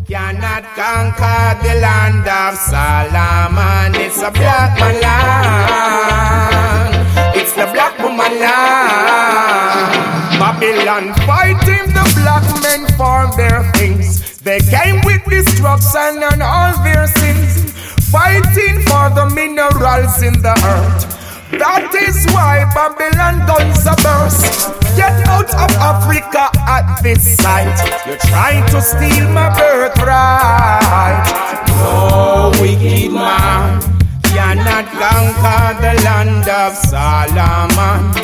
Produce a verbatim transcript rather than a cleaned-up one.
cannot conquer the land of Solomon. It's a black man land. It's the black woman land. Babylon fighting the black men for their things. They came with destruction and all their sins, fighting for the minerals in the earth. That is why Babylon guns are burst. Get out of Africa at this site. You're trying to steal my birthright. No wicked man cannot conquer the land of Solomon.